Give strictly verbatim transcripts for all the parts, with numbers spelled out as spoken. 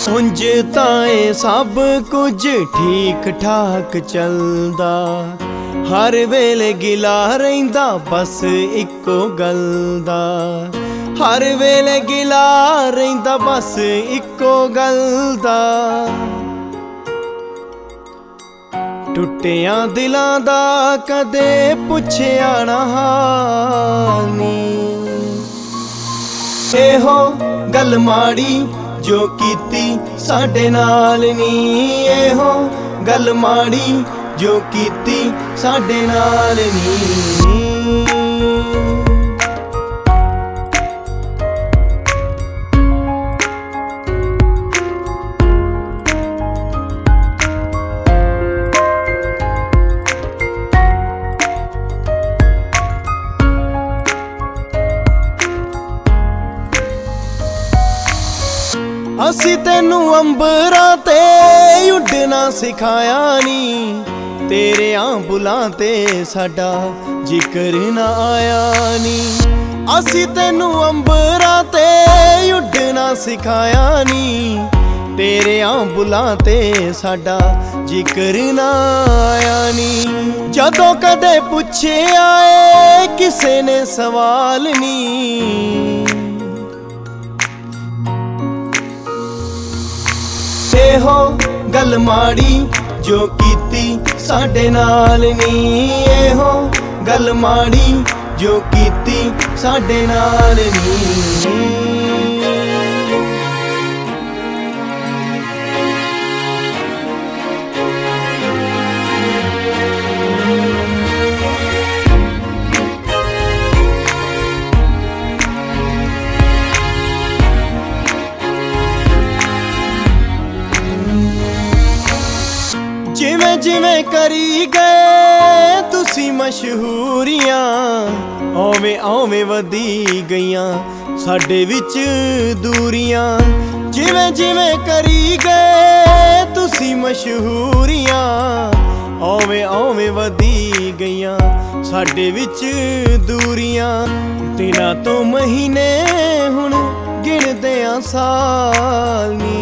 उंज ताए सब कुछ ठीक ठाक चलदा, हर वेले गिला रहिंदा बस इक्को गल दा। हर वेले गिला रहिंदा बस इक्को गल दा। टुटियां दिलां दा कदे पुछया ना हाल नी। एहो गल माड़ी जो कीती साडे नाल नी। एहो गल माड़ी जो कीती साडे नाल नी। असी तेनू अंबरां ते उड्डना सिखाया नी। तेरे आंबुलां ते साडा जिक्र ना आया नी। असी तेनू अंबरां ते उड्डना सिखाया नी। तेरे आंबुलां ते साडा जिक्र ना आया नी। जदों कदे पुछया ऐ किसे ने सवाल नी। एहो गल माड़ी जो कीती साडे नाल नी। एहो गल माड़ी जो कीती साडे नाल नी। जिवें जिवें करी गए तुसी मशहूरियां, ओवें ओवें वधी गईयां साडे विच दूरियां। जिवें जिवें करी गए तुसी मशहूरियां, ओवें ओवें वधी गईयां साडे विच दूरियां। दिनां तो महीने हुण गिणदे आ साल नी।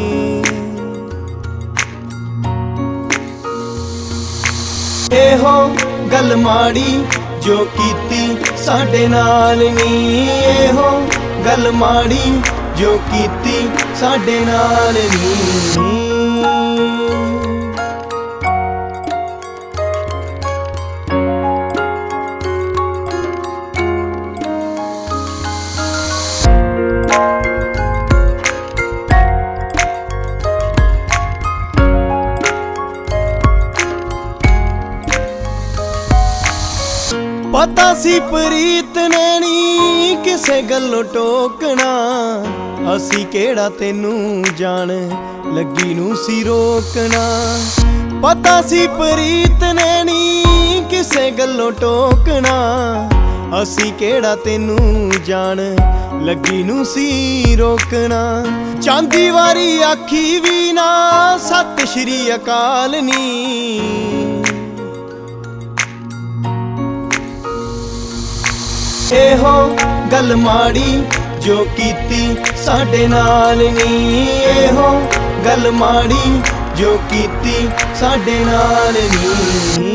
एहो गल माड़ी जो कीती साडे नाल नी। एहो गल माड़ी जो कीती साडे नाल नी। पता सी प्रीत ने नी किसे गल्लों टोकना। असी केड़ा तेनू जान लगी नू सी रोकना। पता सी प्रीत ने नी किसे गल्लों टोकना। असी केड़ा तेनू जान लगी नू सी रोकना। चांदी वारी आखी भी ना सत श्री अकाल नी। एहो गल माड़ी जो कीती साडे नाल नी। एहो गल माड़ी जो कीती साडे नाल नी।